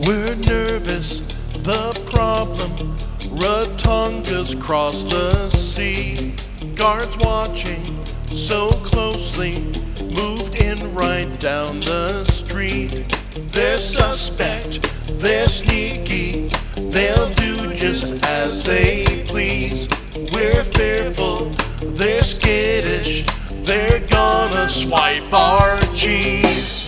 We're nervous, the problem. Ratonga's cross the sea. Guards watching so closely, moved in right down the street. They're suspect, they're sneaky, they'll do just as they please. We're fearful, they're skittish, they're gonna swipe our cheese.